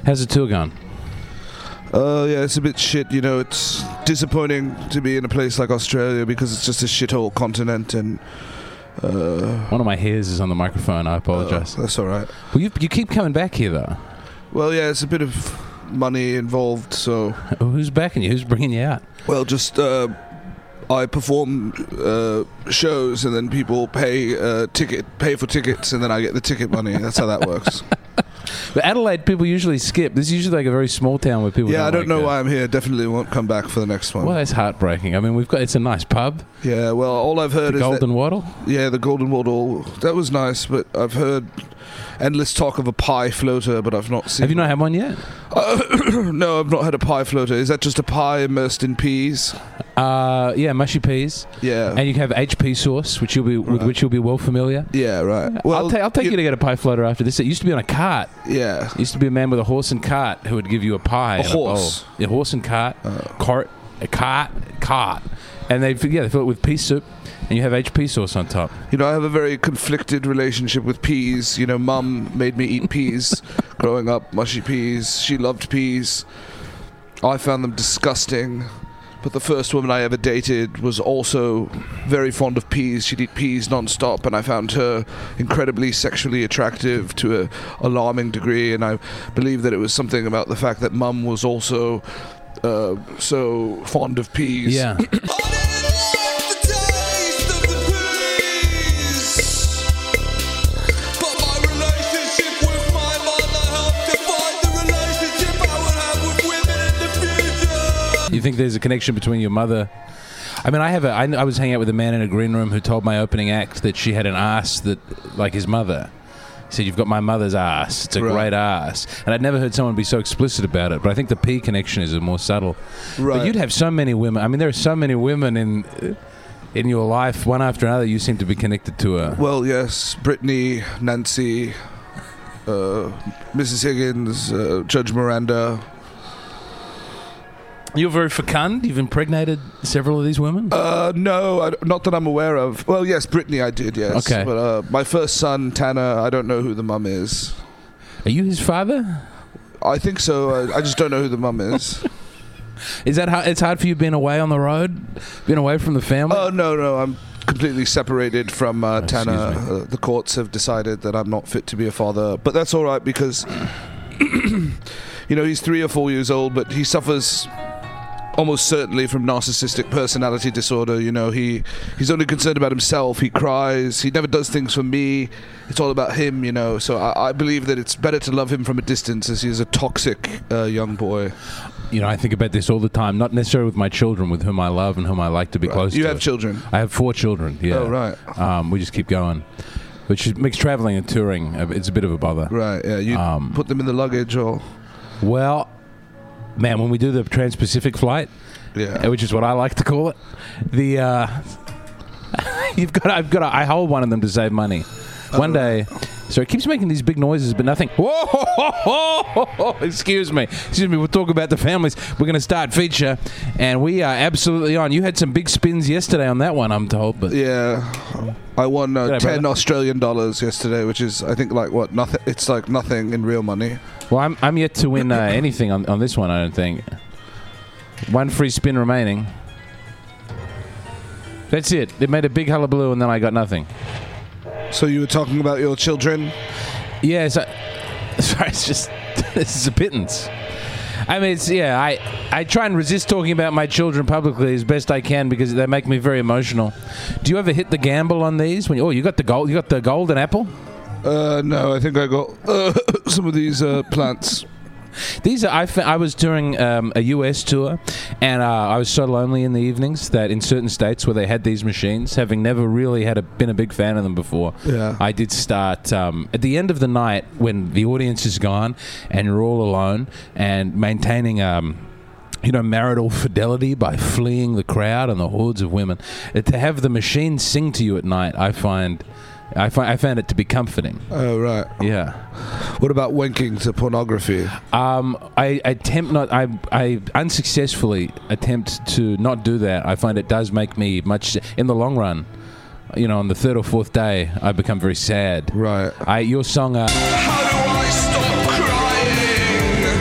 How's the tour going? Yeah, it's a bit shit. You know, it's disappointing to be in a place like Australia because it's just a shithole continent. And one of my hairs is on the microphone. I apologise. That's all right. Well, you keep coming back here though. Well, yeah, it's a bit of money involved. So who's backing you? Who's bringing you out? Well, just I perform shows, and then people pay for tickets, and then I get the ticket money. That's how that works. But Adelaide, people usually skip. This is usually like a very small town where people. Yeah, I don't know that. why I'm here. Definitely won't come back for the next one. Well, that's heartbreaking. I mean, it's a nice pub. Yeah, well, all I've heard is Golden Wattle. Yeah, the Golden Wattle. That was nice, but I've heard endless talk of a pie floater, but I've not seen. Have you not had one yet? No, I've not had a pie floater. Is that just a pie immersed in peas? Yeah, mushy peas. Yeah, and you can have HP sauce, with which you'll be well familiar. Yeah, right. Well, I'll take you to get a pie floater after this. It used to be on a cart. Yeah, it used to be a man with a horse and cart who would give you a pie. A horse. Yeah, horse and cart, cart, and they fill it with pea soup. And you have HP sauce on top. You know, I have a very conflicted relationship with peas. You know, Mum made me eat peas growing up, mushy peas. She loved peas. I found them disgusting. But the first woman I ever dated was also very fond of peas. She'd eat peas non-stop, and I found her incredibly sexually attractive to an alarming degree. And I believe that it was something about the fact that Mum was also so fond of peas. Yeah. You think there's a connection between your mother? I mean, I was hanging out with a man in a green room who told my opening act that she had an ass that, like his mother. He said, "You've got my mother's ass. It's a great ass." And I'd never heard someone be so explicit about it. But I think the pea connection is more subtle. Right. But you'd have so many women. I mean, there are so many women in your life, one after another. You seem to be connected to her. Well, yes, Brittany, Nancy, Mrs. Higgins, Judge Miranda. You're very fecund? You've impregnated several of these women? No, not that I'm aware of. Well, yes, Brittany I did, yes. Okay. But my first son, Tanner, I don't know who the mum is. Are you his father? I think so. I just don't know who the mum is. Is that how it's hard for you being away on the road? Being away from the family? Oh, no. I'm completely separated from Tanner. The courts have decided that I'm not fit to be a father. But that's all right because, you know, he's 3 or 4 years old, but he suffers almost certainly from narcissistic personality disorder. You know, he's only concerned about himself. He cries. He never does things for me. It's all about him, you know. So I believe that it's better to love him from a distance, as he is a toxic young boy. You know, I think about this all the time, not necessarily with my children, with whom I love and whom I like to be close to. You have children? I have 4 children, yeah. Oh, right. We just keep going. Which makes traveling and touring, it's a bit of a bother. Right, yeah. You put them in the luggage or... Well... Man, when we do the Trans-Pacific flight, which is what I like to call it, I hold one of them to save money. One day, so it keeps making these big noises, but nothing. Whoa! Excuse me. We'll talk about the families. We're going to start feature, and we are absolutely on. You had some big spins yesterday on that one, I'm told. But yeah, I won 10 Australian dollars yesterday, which is, I think, like what? Nothing. It's like nothing in real money. Well, I'm yet to win anything on this one, I don't think. One free spin remaining. That's it. It made a big hullabaloo, and then I got nothing. So you were talking about your children? Yeah, sorry, it's just... This is a pittance. I mean, I try and resist talking about my children publicly as best I can because they make me very emotional. Do you ever hit the gamble on these? You got the golden apple? No, I think I got some of these plants. These are. I was doing a US tour, and I was so lonely in the evenings that in certain states where they had these machines, having never really been a big fan of them before, I did start at the end of the night when the audience is gone and you're all alone and maintaining marital fidelity by fleeing the crowd and the hordes of women. To have the machine sing to you at night, I found it to be comforting. Oh, right. Yeah. What about winking to pornography? I unsuccessfully attempt to not do that. I find it does make me much, in the long run, on the 3rd or 4th day, I become very sad. Right. Your song... How do I stop crying?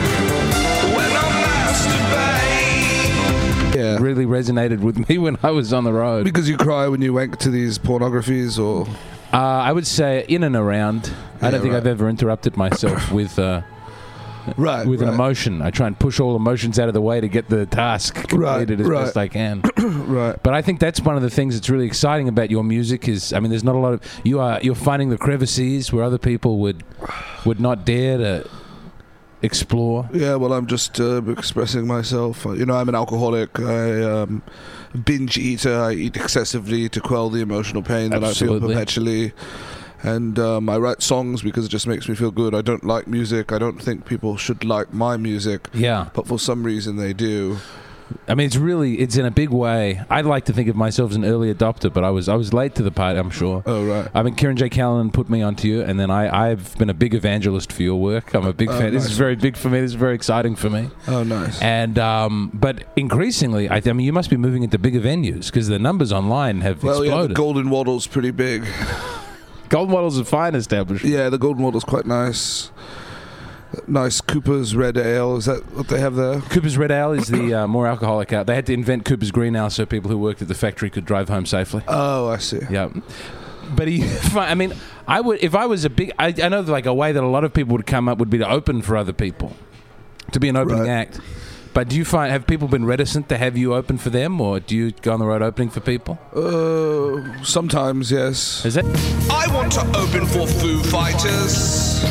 really resonated with me when I was on the road. Because you cry when you wank to these pornographies, or I would say in and around. I don't think right. I've ever interrupted myself with an emotion. I try and push all emotions out of the way to get the task completed as best I can. Right. But I think that's one of the things that's really exciting about your music is, I mean, there's not a lot of you're finding the crevices where other people would not dare to explore. Yeah, well, I'm just expressing myself. You know, I'm an alcoholic. I binge eater. I eat excessively to quell the emotional pain that I feel perpetually. And I write songs because it just makes me feel good. I don't like music. I don't think people should like my music. Yeah. But for some reason they do. I mean, it's in a big way. I'd like to think of myself as an early adopter, but I was late to the party, I'm sure. Oh, right. I mean, Kieran J. Callan put me onto you, and then I've been a big evangelist for your work. I'm a big fan. Nice. This is very big for me. This is very exciting for me. Oh, nice. And but increasingly, I mean, you must be moving into bigger venues because the numbers online have exploded. Yeah, the Golden Waddle's pretty big. Golden Waddle's a fine establishment. Yeah, the Golden Waddle's quite nice. Nice Cooper's Red Ale. Is that what they have there? Cooper's Red Ale is the more alcoholic ale. They had to invent Cooper's Green Ale so people who worked at the factory could drive home safely. Oh, I see. Yeah. But I mean, I would, if I was a big, I know like a way that a lot of people would come up would be to open for other people, to be an opening act. But do you have people been reticent to have you open for them, or do you go on the road opening for people? Sometimes, yes. Is that? I want to open for Foo Fighters.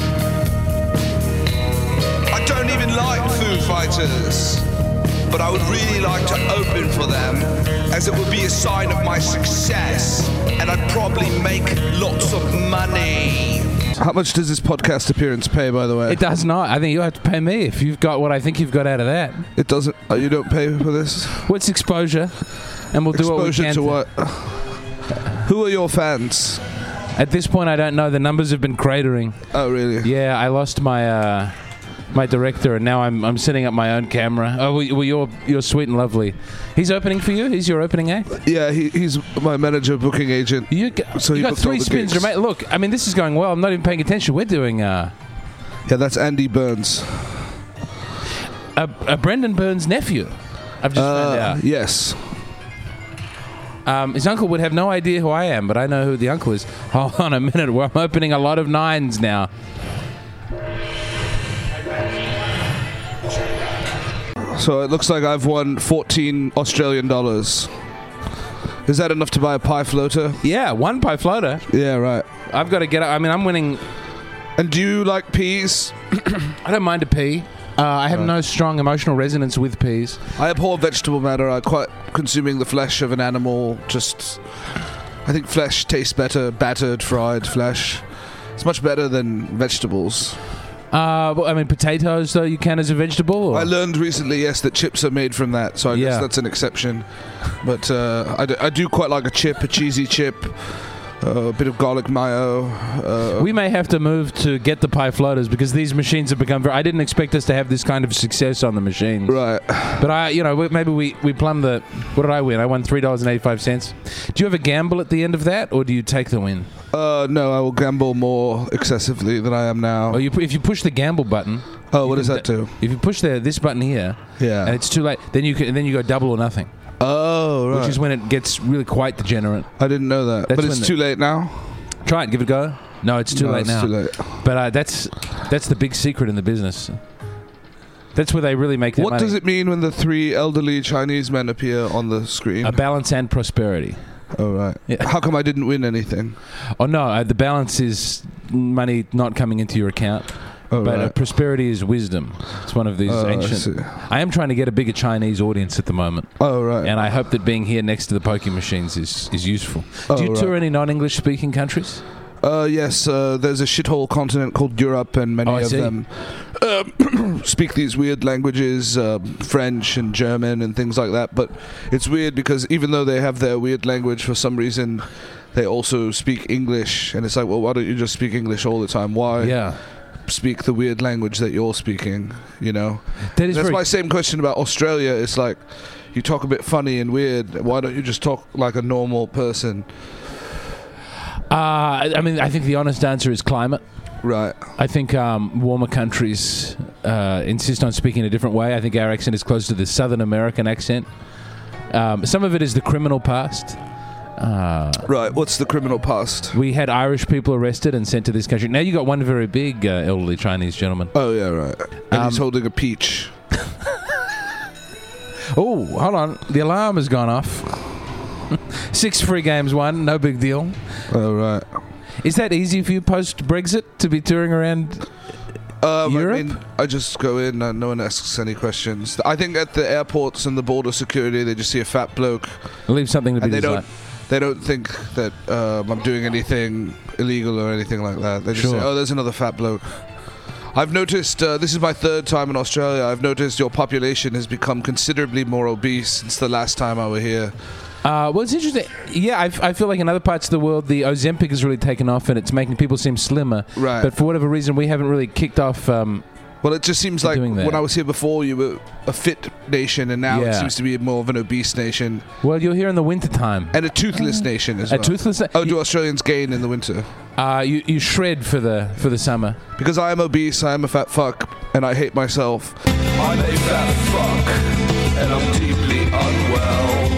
I don't even like Foo Fighters, but I would really like to open for them, as it would be a sign of my success, and I'd probably make lots of money. How much does this podcast appearance pay, by the way? It does not. I think you have to pay me if you've got what I think you've got out of that. It doesn't. You don't pay for this? What's exposure? And we'll do what we can. Exposure to what? Who are your fans? At this point, I don't know. The numbers have been cratering. Oh, really? Yeah, I lost my my director, and now I'm setting up my own camera. Oh, well, you're sweet and lovely. He's opening for you? He's your opening act? Yeah, he's my manager, booking agent. You got 3 spins. Mate, look, I mean, this is going well. I'm not even paying attention. We're doing... Yeah, that's Andy Burns. Brendan Burns' nephew. I've just found out. Yes. His uncle would have no idea who I am, but I know who the uncle is. Hold on a minute. Well, I'm opening a lot of 9s now. So it looks like I've won 14 Australian dollars. Is that enough to buy a pie floater? Yeah, 1 pie floater. Yeah, right. I've got to get up. I mean, I'm winning. And do you like peas? I don't mind a pea. I have no strong emotional resonance with peas. I abhor vegetable matter. I quite consuming the flesh of an animal. I think flesh tastes better, battered, fried flesh. It's much better than vegetables. Well, I mean, potatoes, though, you can as a vegetable? Or? I learned recently, yes, that chips are made from that, so I guess that's an exception. But I do quite like a cheesy chip, a bit of garlic mayo. We may have to move to get the pie floaters because these machines have become I didn't expect us to have this kind of success on the machines. Right. But maybe we plumb the... What did I win? I won $3.85. Do you have a gamble at the end of that, or do you take the win? No, I will gamble more excessively than I am now. Oh, if you push the gamble button... Oh, what does that do? If you push this button here, and it's too late, then you go double or nothing. Oh, right. Which is when it gets really quite degenerate. I didn't know that. But it's too late now? Try it. Give it a go. No, it's too late now. Too late. But that's the big secret in the business. That's where they really make their money. What does it mean when the 3 elderly Chinese men appear on the screen? A balance and prosperity. Oh, right. Yeah. How come I didn't win anything? Oh, no. The balance is money not coming into your account. Oh, but right. Prosperity is wisdom. It's one of these ancient... I am trying to get a bigger Chinese audience at the moment. Oh, right. And I hope that being here next to the pokie machines is useful. Do you tour any non-English speaking countries? Yes, there's a shithole continent called Europe, and many of them speak these weird languages, French and German and things like that. But it's weird because even though they have their weird language, for some reason they also speak English. And it's like, well, why don't you just speak English all the time? Why speak the weird language that you're speaking, you know? That's my same question about Australia. It's like, you talk a bit funny and weird. Why don't you just talk like a normal person? I mean, I think the honest answer is climate. Right. I think warmer countries insist on speaking a different way. I think our accent is close to the Southern American accent. Some of it is the criminal past. Right, what's the criminal past? We had Irish people arrested and sent to this country. Now you got one very big elderly Chinese gentleman. Oh, yeah, right. And he's holding a peach. Oh, hold on. The alarm has gone off. 6 free games won. No big deal. Oh, right. Is that easy for you post-Brexit to be touring around Europe? I mean, I just go in and no one asks any questions. I think at the airports and the border security, they just see a fat bloke. Leave something to be desired. They don't think that I'm doing anything illegal or anything like that. They just say, oh, there's another fat bloke. I've noticed, this is my 3rd time in Australia, I've noticed your population has become considerably more obese since the last time I were here. Well, it's interesting. Yeah, I feel like in other parts of the world, the Ozempic has really taken off and it's making people seem slimmer. Right. But for whatever reason, we haven't really kicked off... well, it just seems like when I was here before, you were a fit nation, and now it seems to be more of an obese nation. Well, you're here in the wintertime. And a toothless nation as well. A toothless... Oh, do Australians gain in the winter? You shred for the summer. Because I am obese, I am a fat fuck, and I hate myself. I'm a fat fuck, and I'm deeply unwell.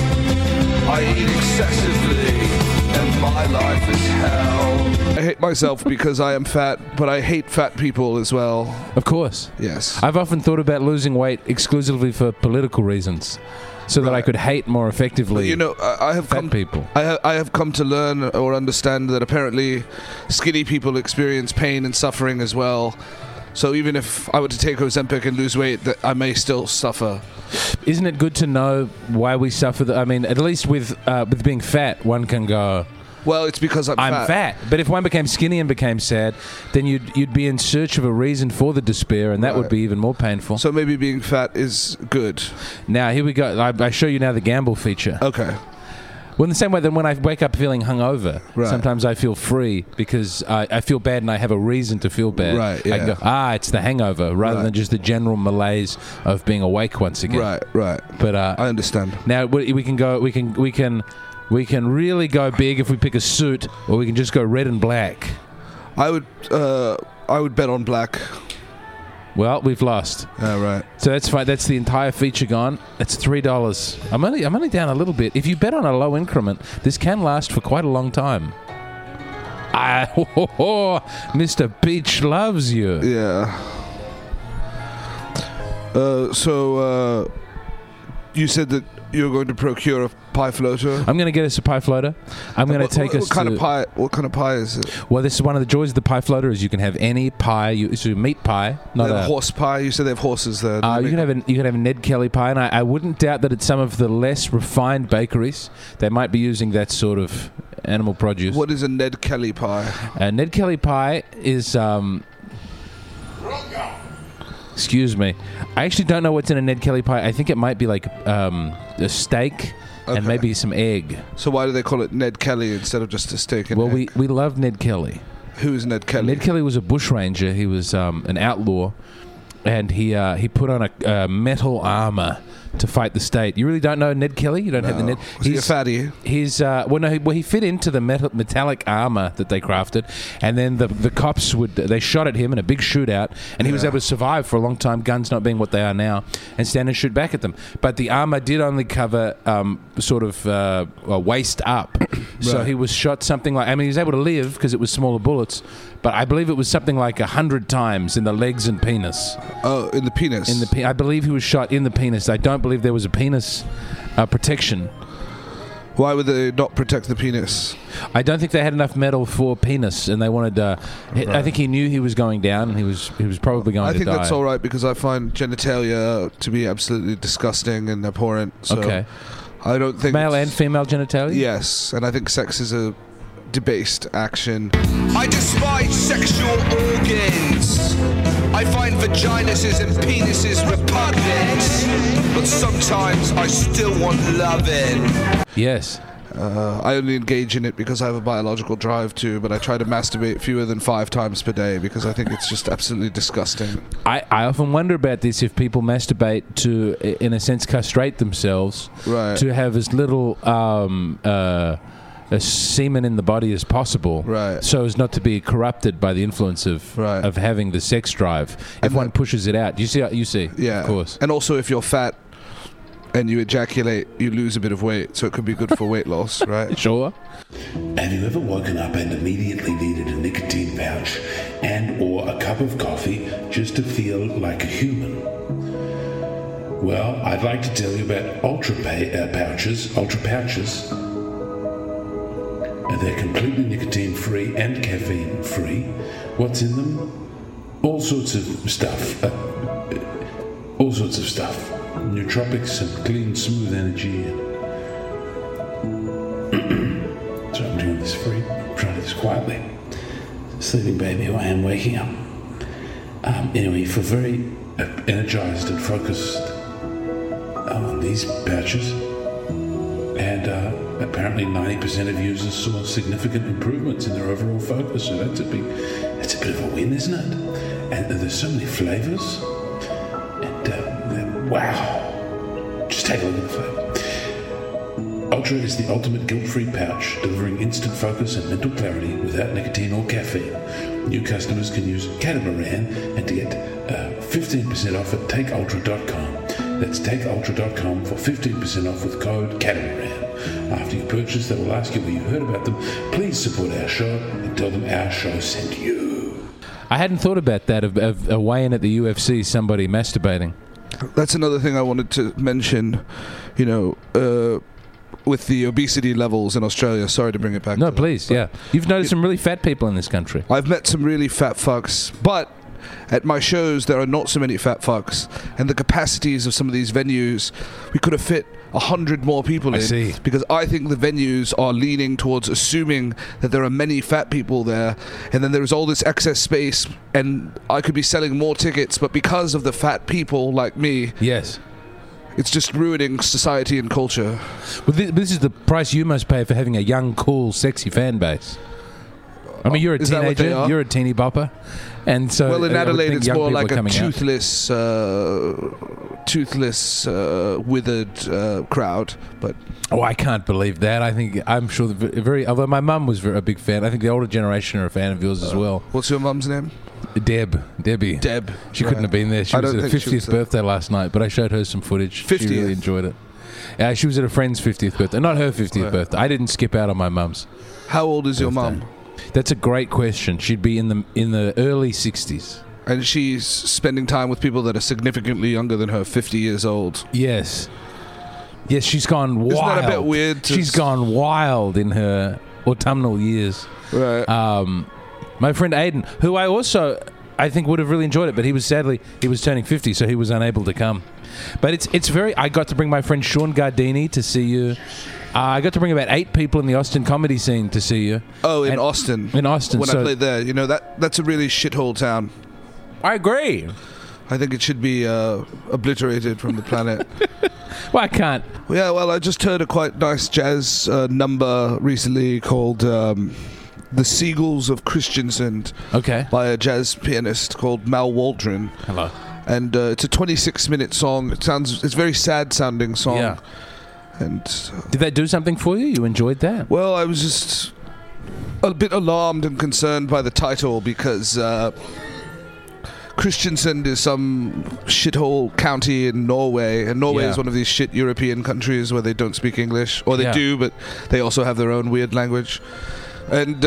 I eat excessively, and my life is hell. I hate myself because I am fat, but I hate fat people as well. Of course. Yes. I've often thought about losing weight exclusively for political reasons, so that I could hate more effectively. You know, I have fat people. I have come to learn or understand that apparently skinny people experience pain and suffering as well. So even if I were to take Ozempic and lose weight, that I may still suffer. Isn't it good to know why we suffer? I mean, at least with being fat, one can go, well, it's because I'm fat. But if one became skinny and became sad, then you'd be in search of a reason for the despair, and that would be even more painful. So maybe being fat is good. Now, here we go. I show you now the gamble feature. Okay. Well, in the same way that when I wake up feeling hungover, sometimes I feel free because I feel bad and I have a reason to feel bad. Right, yeah. I can go, it's the hangover, rather than just the general malaise of being awake once again. Right. But I understand. Now we can really go big if we pick a suit, or we can just go red and black. I would bet on black. Well, we've lost. Oh, right. So that's fine. That's the entire feature gone. That's $3. I'm only down a little bit. If you bet on a low increment, this can last for quite a long time. Mr. Peach loves you. Yeah. So you said that you're going to procure a pie floater. I'm going to get us a pie floater. I'm going to take us. What kind of pie is it? Well, this is one of the joys of the pie floater is you can have any pie. It's a meat pie, not a horse pie. You said they have horses there. You can have a Ned Kelly pie, and I wouldn't doubt that at some of the less refined bakeries they might be using that sort of animal produce. What is a Ned Kelly pie? A Ned Kelly pie is excuse me. I actually don't know what's in a Ned Kelly pie. I think it might be like a steak and maybe some egg. So why do they call it Ned Kelly instead of just a steak and egg? We love Ned Kelly. Who is Ned Kelly? Ned Kelly was a bushranger. He was an outlaw, and he put on a metal armor to fight the state. You really don't know Ned Kelly? You don't have the Ned... Was he a fatty? He fit into the metallic armor that they crafted, and then the cops they shot at him in a big shootout, and he was able to survive for a long time, guns not being what they are now, and stand and shoot back at them. But the armor did only cover waist up. So he was shot something like... I mean, he was able to live because it was smaller bullets, but I believe it was something like 100 times in the legs and penis. Oh, in the penis? I believe he was shot in the penis. I don't believe there was a penis protection. Why would they not protect the penis? I don't think they had enough metal for penis, and they wanted. I think he knew he was going down, and he was probably going to die. I think that's all right because I find genitalia to be absolutely disgusting and abhorrent. So okay. I don't think male and female genitalia. Yes, and I think sex is a debased action. I despise sexual organs. I find vaginuses and penises repugnant, but sometimes I still want loving. Yes. I only engage in it because I have a biological drive to, but I try to masturbate fewer than 5 times per day because I think it's just absolutely disgusting. I often wonder about this, if people masturbate to, in a sense, castrate themselves, to have as little semen in the body as possible, so as not to be corrupted by the influence of having the sex drive. If one pushes it out, you see, yeah, of course. And also, if you're fat, and you ejaculate, you lose a bit of weight, so it could be good for weight loss, right? Sure. Have you ever woken up and immediately needed a nicotine pouch and or a cup of coffee just to feel like a human? Well, I'd like to tell you about Ultra Pouches. They're completely nicotine-free and caffeine-free. What's in them? All sorts of stuff. Nootropics and clean, smooth energy. So I'm doing this free. I'm trying to do this quietly. Sleeping baby, I am waking up. Anyway, for very energized and focused on these pouches, and apparently 90% of users saw significant improvements in their overall focus. So that's a bit of a win, isn't it? And there's so many flavors. And wow, just take a look at the flavor. Ultra is the ultimate guilt-free pouch, delivering instant focus and mental clarity without nicotine or caffeine. New customers can use Catamaran and to get 15% off at takeultra.com. That's takeultra.com for 15% off with code Catamaran. After you purchase, they will ask you where you heard about them. Please support our show and tell them our show sent you. I hadn't thought about that, of a weigh-in at the UFC, somebody masturbating. That's another thing I wanted to mention, with the obesity levels in Australia. Sorry to bring it back. No, please, yeah. You've noticed some really fat people in this country. I've met some really fat fucks, but at my shows there are not so many fat fucks, and the capacities of some of these venues, we could have fit 100 more people in. I see. Because I think the venues are leaning towards assuming that there are many fat people there, and then there's all this excess space, and I could be selling more tickets, but because of the fat people like me, yes, it's just ruining society and culture. Well, this is the price you must pay for having a young, cool, sexy fan base. I mean, you're a teenager, you're a teeny bopper, and so... Well, in Adelaide, it's more like a toothless, withered crowd, but... Oh, I can't believe that. I'm sure although my mum was a big fan. I think the older generation are a fan of yours as well. What's your mum's name? Debbie. Deb. She couldn't have been there. She was at her 50th birthday last night, but I showed her some footage. 50th? She really enjoyed it. She was at a friend's 50th birthday. Not her 50th birthday. I didn't skip out on my mum's. How old is your mum? That's a great question. She'd be in the early 60s. And she's spending time with people that are significantly younger than her, 50 years old. Yes. Yes, she's gone wild. Isn't that a bit weird? She's gone wild in her autumnal years. Right. My friend Aiden, who I think would have really enjoyed it, but he was turning 50, so he was unable to come. But I got to bring my friend Sean Gardini to see you. I got to bring about 8 people in the Austin comedy scene to see you. Oh, in Austin. In Austin. When I played there. That's a really shithole town. I agree. I think it should be obliterated from the planet. Well, I can't. Yeah, well, I just heard a quite nice jazz number recently called The Seagulls of Christiansand. Okay. By a jazz pianist called Mal Waldron. Hello. And it's a 26-minute song. It's a very sad-sounding song. Yeah. And did that do something for you? You enjoyed that? Well, I was just a bit alarmed and concerned by the title because Kristiansand is some shithole county in Norway, and Norway is one of these shit European countries where they don't speak English, or they do, but they also have their own weird language. And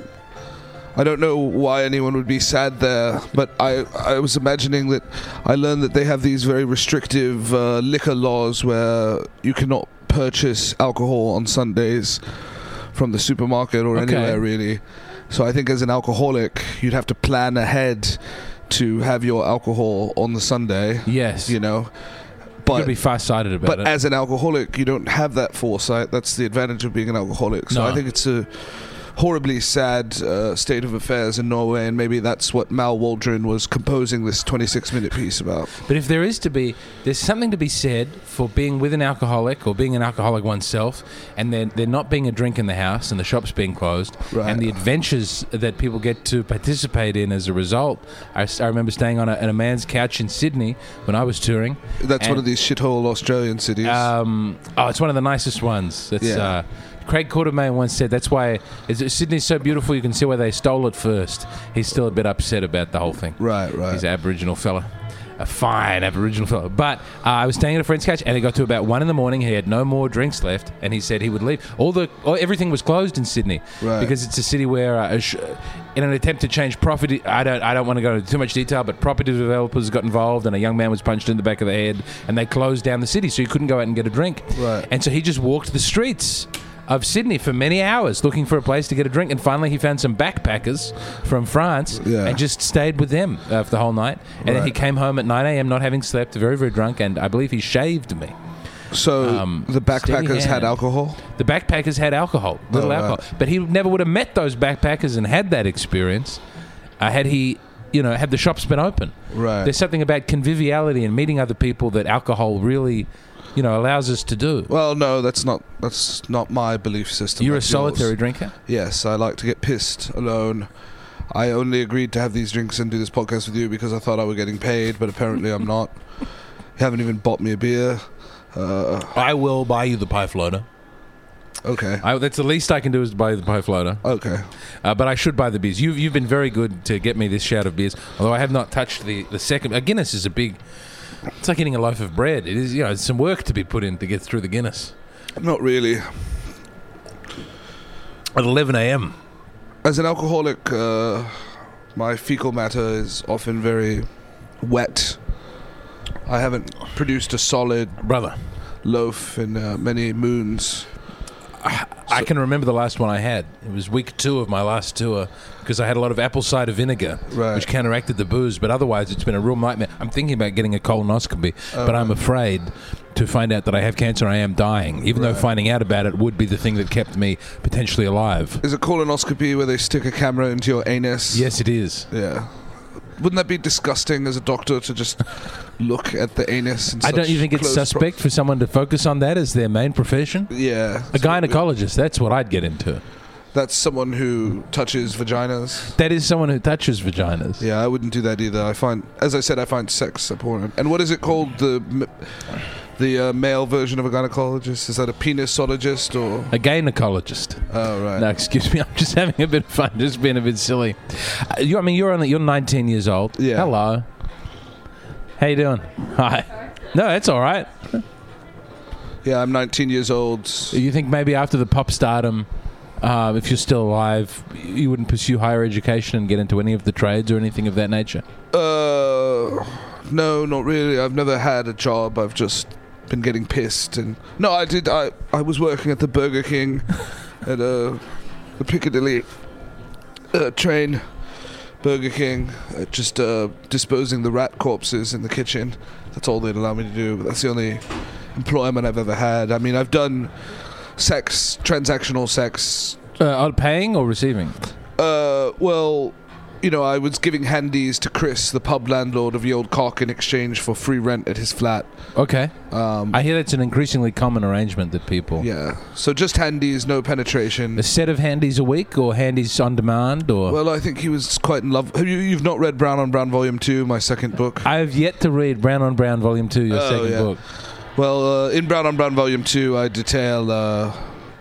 I don't know why anyone would be sad there, but I was imagining that I learned that they have these very restrictive liquor laws where you cannot purchase alcohol on Sundays from the supermarket or anywhere really. So I think as an alcoholic, you'd have to plan ahead to have your alcohol on the Sunday. Yes. But you've got to be far-sighted about it. But as an alcoholic, you don't have that foresight. That's the advantage of being an alcoholic. So I think it's a horribly sad state of affairs in Norway, and maybe that's what Mal Waldron was composing this 26-minute piece about. But if there's something to be said for being with an alcoholic or being an alcoholic oneself, and there not being a drink in the house and the shops being closed, and the adventures that people get to participate in as a result. I remember staying on a man's couch in Sydney when I was touring. That's one of these shithole Australian cities. It's one of the nicest ones. Craig Quartermain once said that's why Sydney's so beautiful you can see why they stole it first. He's still a bit upset about the whole thing. Right. He's an Aboriginal fella. a fine Aboriginal fellow. But I was staying at a friend's couch, and it got to about 1 a.m. He had no more drinks left, and he said he would leave. Everything was closed in Sydney because it's a city where, in an attempt to change property, I don't want to go into too much detail, but property developers got involved, and a young man was punched in the back of the head, and they closed down the city, so you couldn't go out and get a drink. Right. And so he just walked the streets of Sydney for many hours looking for a place to get a drink, and finally he found some backpackers from France and just stayed with them for the whole night. And then he came home at 9 a.m. not having slept, very, very drunk, and I believe he shaved me. So the backpackers had alcohol? The backpackers had alcohol, alcohol. But he never would have met those backpackers and had that experience had he, had the shops been open. Right. There's something about conviviality and meeting other people that alcohol really allows us to do. Well, no, that's not my belief system. You're a solitary drinker? Yes, I like to get pissed alone. I only agreed to have these drinks and do this podcast with you because I thought I were getting paid, but apparently I'm not. You haven't even bought me a beer. I will buy you the pie floater. Okay. That's the least I can do is buy you the pie floater. Okay. But I should buy the beers. You've been very good to get me this shout of beers, although I have not touched the second. Guinness is a big... It's like eating a loaf of bread. It is, there's some work to be put in to get through the Guinness. Not really. At 11 a.m. As an alcoholic, my fecal matter is often very wet. I haven't produced a solid loaf in many moons. I can remember the last one I had. It was week 2 of my last tour because I had a lot of apple cider vinegar, which counteracted the booze. But otherwise, it's been a real nightmare. I'm thinking about getting a colonoscopy, but I'm afraid to find out that I have cancer and I am dying, even though finding out about it would be the thing that kept me potentially alive. Is a colonoscopy where they stick a camera into your anus? Yes, it is. Yeah. Wouldn't that be disgusting as a doctor to just look at the anus? I don't you think it's suspect for someone to focus on that as their main profession? Yeah. A gynecologist, that's what I'd get into. That's someone who touches vaginas? That is someone who touches vaginas. Yeah, I wouldn't do that either. I find sex abhorrent. And what is it called? The male version of a gynecologist? Is that a penisologist or a gynecologist? Oh right. No, excuse me. I'm just having a bit of fun, just being a bit silly. You're 19 years old. Yeah. Hello. How you doing? Hi. No, that's all right. Yeah, I'm 19 years old. You think maybe after the pop stardom, if you're still alive, you wouldn't pursue higher education and get into any of the trades or anything of that nature? No, not really. I've never had a job. I've just been getting pissed. And no, I did. I was working at the Burger King at the Piccadilly train. Burger King, just disposing the rat corpses in the kitchen. That's all they'd allow me to do. But that's the only employment I've ever had. I mean, I've done sex, transactional sex. Paying or receiving? Well, I was giving handies to Chris, the pub landlord of the Old Cock, in exchange for free rent at his flat. Okay. I hear that's an increasingly common arrangement that people... Yeah. So just handies, no penetration. A set of handies a week or handies on demand? Or Well, I think he was quite in love. You've not read Brown on Brown Volume 2, my second book? I have yet to read Brown on Brown Volume 2, your second book. Well, in Brown on Brown Volume 2, I detail...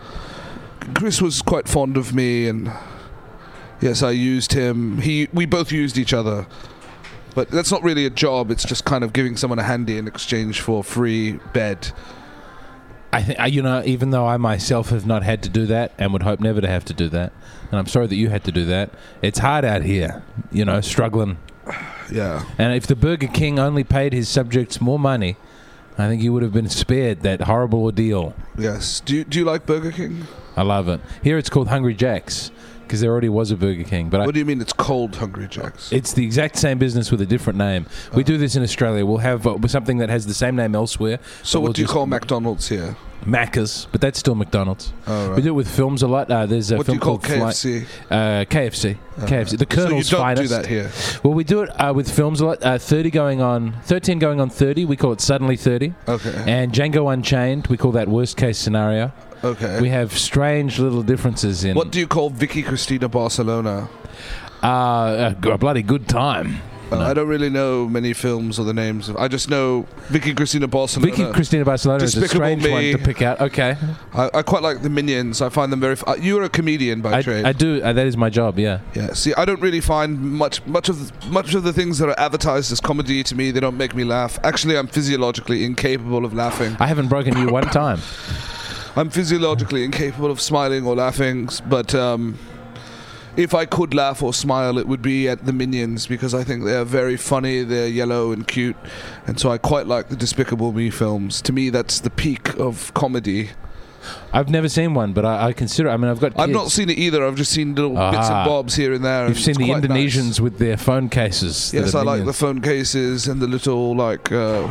Chris was quite fond of me, and... Yes, I used him. We both used each other. But that's not really a job. It's just kind of giving someone a handy in exchange for free bed. I think, even though I myself have not had to do that and would hope never to have to do that, and I'm sorry that you had to do that, it's hard out here, struggling. Yeah. And if the Burger King only paid his subjects more money, I think you would have been spared that horrible ordeal. Yes. Do you like Burger King? I love it. Here it's called Hungry Jack's, because there already was a Burger King. But what do you mean it's called Hungry Jack's? It's the exact same business with a different name. We do this in Australia. We'll have something that has the same name elsewhere. So what do you call McDonald's here? Macca's, but that's still McDonald's. Oh, right. We do it with films a lot. There's a what film do you call called KFC? KFC. KFC. The Colonel's So you don't finest. do that here? Well, we do it with films a lot. 13 going on 30. We call it Suddenly 30. Okay. And Django Unchained, we call that Worst Case Scenario. Okay. We have strange little differences in... What do you call Vicky Cristina Barcelona? A bloody good time. I don't really know many films or the names. I just know Vicky Cristina Barcelona. Vicky Cristina Barcelona is a strange one to pick out. Okay. I quite like the Minions. I find them very... you're a comedian by trade. I do. That is my job, yeah. Yeah. See, I don't really find much of the things that are advertised as comedy to me, they don't make me laugh. Actually, I'm physiologically incapable of laughing. I haven't broken you one time. I'm physiologically incapable of smiling or laughing, but... if I could laugh or smile, it would be at the Minions, because I think they're very funny, they're yellow and cute, and so I quite like the Despicable Me films. To me, that's the peak of comedy. I've never seen one, but I consider... I mean, I've got kids. I've not seen it either. I've just seen little bits and bobs here and there. You've seen the Indonesians nice. With their phone cases. Yes, I like the phone cases and the little, like,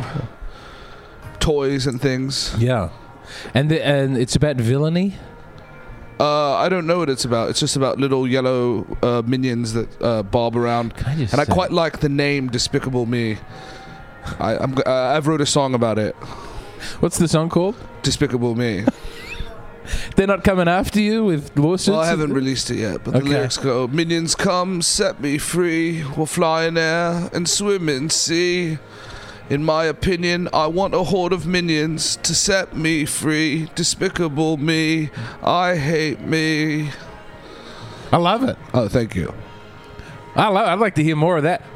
toys and things. Yeah. And it's about villainy? I don't know what it's about. It's just about little yellow minions that bob around. I quite like the name Despicable Me. I've wrote a song about it. What's the song called? Despicable Me. They're not coming after you with lawsuits? Well, I haven't released it yet, but the lyrics go, Minions come, set me free. We'll fly in air and swim in sea. In my opinion, I want a horde of minions to set me free. Despicable Me, I hate me. I love it. Oh, thank you. I'd like to hear more of that.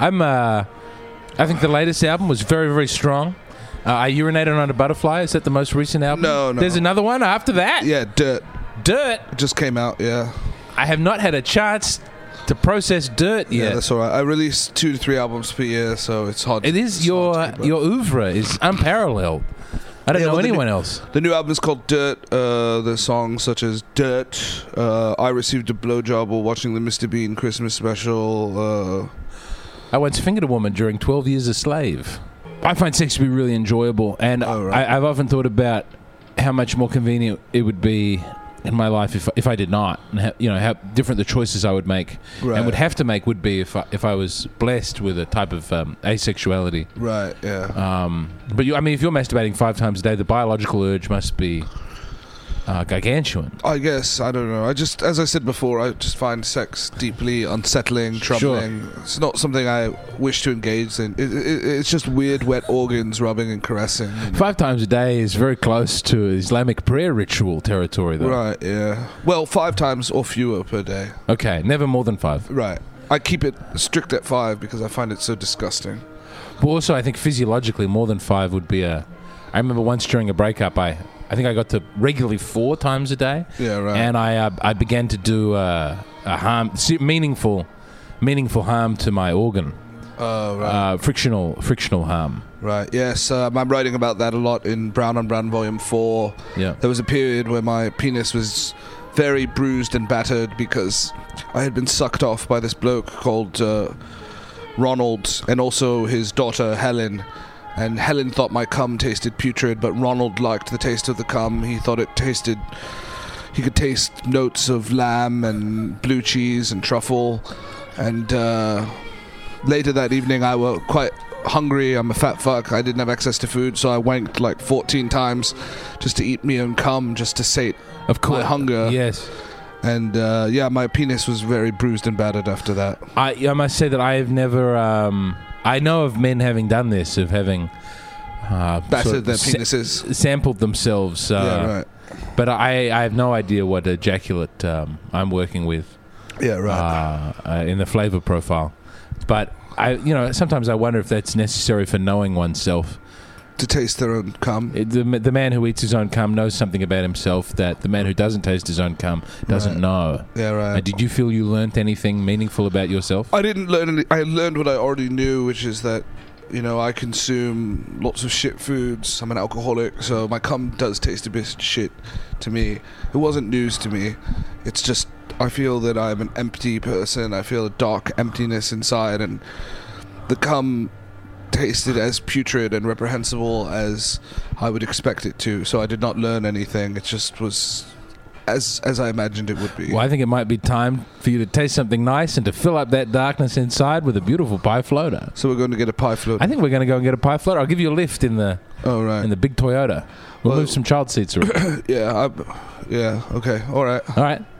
I think the latest album was very, very strong. I Urinated on a Butterfly. Is that the most recent album? No. There's another one after that? Yeah, Dirt. Dirt? It just came out, yeah. I have not had a chance to process Dirt yet. Yeah, that's all right. I release 2 to 3 albums per year, so it's hard. It is your oeuvre is unparalleled. I don't know anyone else. The new album is called Dirt. The songs such as Dirt, I Received a Blowjob while watching the Mr. Bean Christmas special. I once fingered a woman during 12 Years a Slave. I find sex to be really enjoyable, and I've often thought about how much more convenient it would be in my life if I did not, and how different the choices I would make and would have to make would be if I was blessed with a type of asexuality. Right. Yeah. But if you're masturbating 5 times a day, the biological urge must be gargantuan. I guess. I don't know. As I said before, I just find sex deeply unsettling, troubling. Sure. It's not something I wish to engage in. It's just weird, wet organs rubbing and caressing. 5 times a day is very close to Islamic prayer ritual territory, though. Right, yeah. Well, 5 times or fewer per day. Okay, never more than 5. Right. I keep it strict at 5 because I find it so disgusting. But also, I think physiologically, more than 5 would be I remember once during a breakup, I think I got to regularly 4 times a day. Yeah, right. And I began to do meaningful harm to my organ. Oh, right. Frictional harm. Right. Yes, I'm writing about that a lot in Brown on Brown Volume 4. Yeah. There was a period where my penis was very bruised and battered because I had been sucked off by this bloke called Ronald, and also his daughter Helen. And Helen thought my cum tasted putrid, but Ronald liked the taste of the cum. He thought he could taste notes of lamb and blue cheese and truffle. And later that evening, I was quite hungry. I'm a fat fuck. I didn't have access to food, so I wanked like 14 times just to eat me own cum, just to sate my hunger. Yes. And my penis was very bruised and battered after that. I must say that I have never... I know of men having done this, of having battered their penises, sampled themselves. Yeah, right. But I have no idea what ejaculate I'm working with. Yeah, right. In the flavor profile, but sometimes I wonder if that's necessary for knowing oneself. To taste their own cum. The man who eats his own cum knows something about himself that the man who doesn't taste his own cum doesn't know. Yeah, right. Did you feel you learnt anything meaningful about yourself? I didn't learn any. I learned what I already knew, which is that, I consume lots of shit foods. I'm an alcoholic, so my cum does taste a bit shit to me. It wasn't news to me. It's just, I feel that I'm an empty person. I feel a dark emptiness inside, and the cum tasted as putrid and reprehensible as I would expect it to, so I did not learn anything. It just was as I imagined it would be. Well, I think it might be time for you to taste something nice and to fill up that darkness inside with a beautiful pie floater. So we're going to get a pie floater? I think we're going to go and get a pie floater. I'll give you a lift in the in the big Toyota. We'll move some child seats around. Yeah, okay, all right. All right.